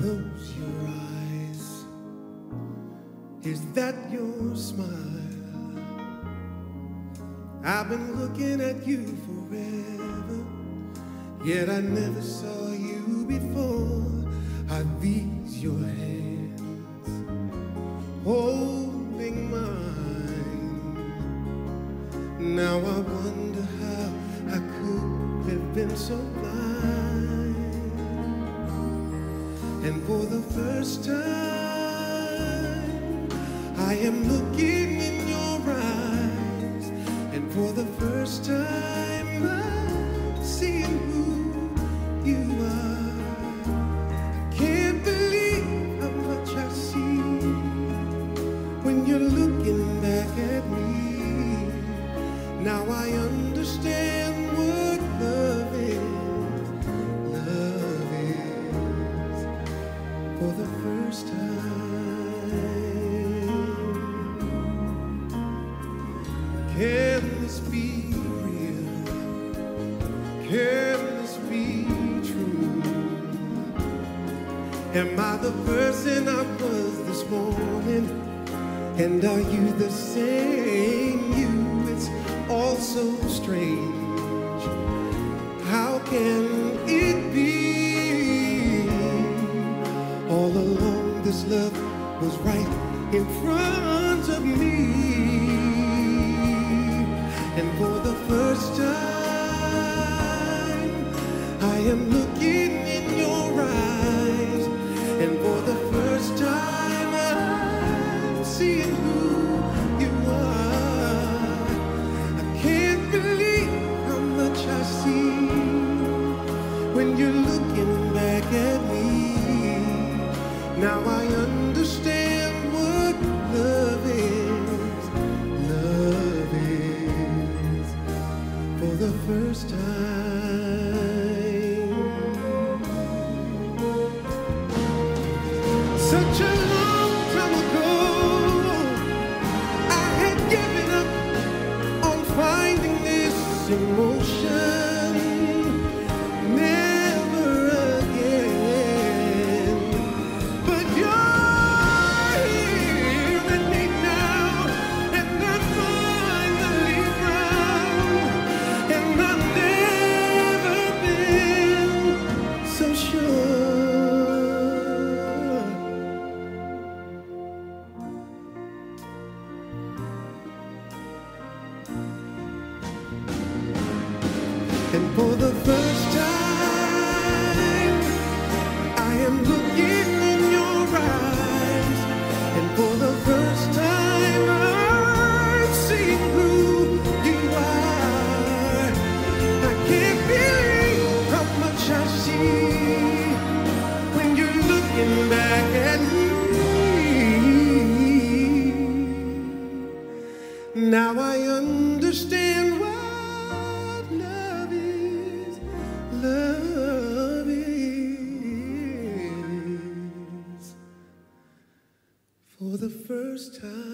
close your eyes, is that your smile? I've been looking at you forever, yet I never saw you before. Are these your hands holding mine? Now I wonder how I could have been so blind. And for the first time, I am looking in your eyes. And for the first time, I'm seeing who you are. I can't believe how much I see when you're looking back at me. Now I understand what love is. Love is for the first time. Can this be real? Can this be true? Am I the person I was this morning? And are you the same you? It's all so strange. How can it be? All along this love was right in front of me. And for the first time, I am looking in your eyes. And for the first time, I'm seeing who you are. I can't believe how much I see when you're looking back at me. Now I understand what love is. Love is for the first time. Such a long time ago, I had given up on finding this emotion. Never again. But you're here with me now, and I'm finally found. And I've never been so sure. And for the first time, I am looking in your eyes. And for the first time, I'm seeing who you are. I can't believe how much I see when you're looking back at me. Now I understand what love is. Love is for the first time.